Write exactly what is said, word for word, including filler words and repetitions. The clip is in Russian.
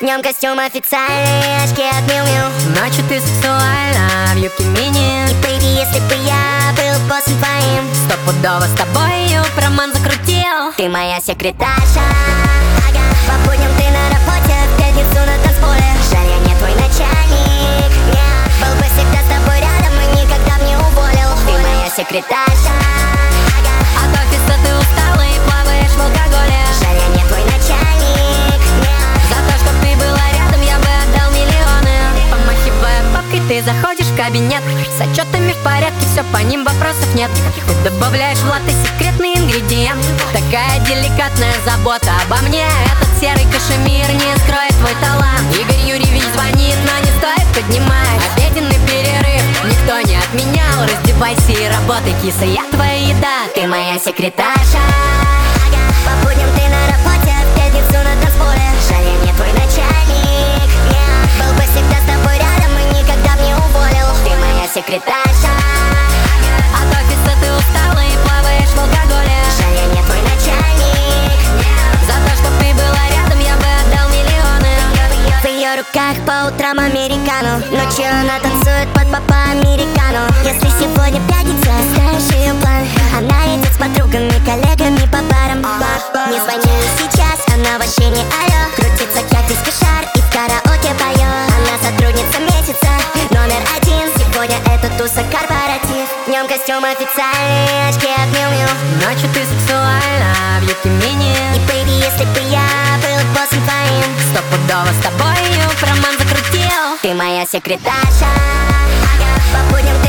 Днем костюм официальный, очки от Миу Миу. Ночью ты сексуальна в юбке мини. И baby, если бы я был боссом твоим, Стопудово с тобою роман закрутил. ты моя секретарша. Ага. По будням ты на работе, в пятницу на танцполе. Жаль, я не твой начальник. Yeah. Был бы всегда с тобой рядом и никогда б не уволил. Ты моя секретарша. Ага. От офиса ты устала и плаваешь в алкоголе. Жаль, я не твой начальник. Yeah. За то, чтоб ты была рядом, я бы отдал миллионы. Помахивая папкой, ты заходишь в кабинет. С отчетами в порядке, все по ним, вопросов нет. Ты добавляешь в латте секретный ингредиент. Такая деликатная забота обо мне. Этот серый кашемир не скроет твой талант. Игорь Юрьевич звонит, но не стоит поднимать. Обеденный перерыв никто не отменял. Раздевайся и работай, киса, я твоя еда. Ты моя секретарша. Ага. По будням ты на работе, в пятницу на танцполе. Жаль, я не твой начальник. Yeah. Был бы всегда с тобой рядом и никогда б не уволил. Ты моя секретарша. Ага. От офиса ты устала и плаваешь в алкоголе. Жаль, я не твой начальник. Yeah. За то, чтоб ты была рядом, я бы отдал миллионы. В ее руках по утрам американу. Ночью она танцует под папа американу. Если сегодня пятница, знаешь ее план. Она идет с подругами, коллегами по барам. Не звони ей сейчас, она вообще не алло. Крутится как дискошар и в караоке поет. Она сотрудница месяца, номер один. Сегодня это туса корпоратив. Днем костюм официальный, очки от Миу Миу. Ночью ты сексуальна в юбке мини. И baby, если бы я был боссом твоим, Стопудово с тобою роман закрутил. ты моя секретарша. Ага. По будням